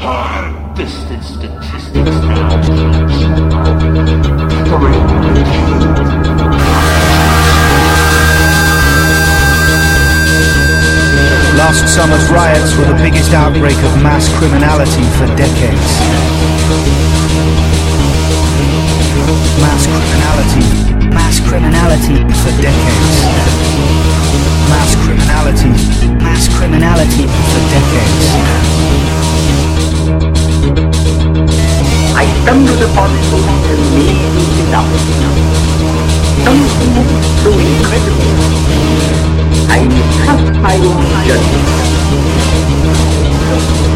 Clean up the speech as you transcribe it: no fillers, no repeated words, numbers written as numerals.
Hard-fisted statistics now. 3. Last summer's riots were the biggest outbreak of mass criminality for decades. Mass criminality for decades. Mass criminality for decades. I stumbled upon something amazing enough. Something so incredible. I trust my own judgment.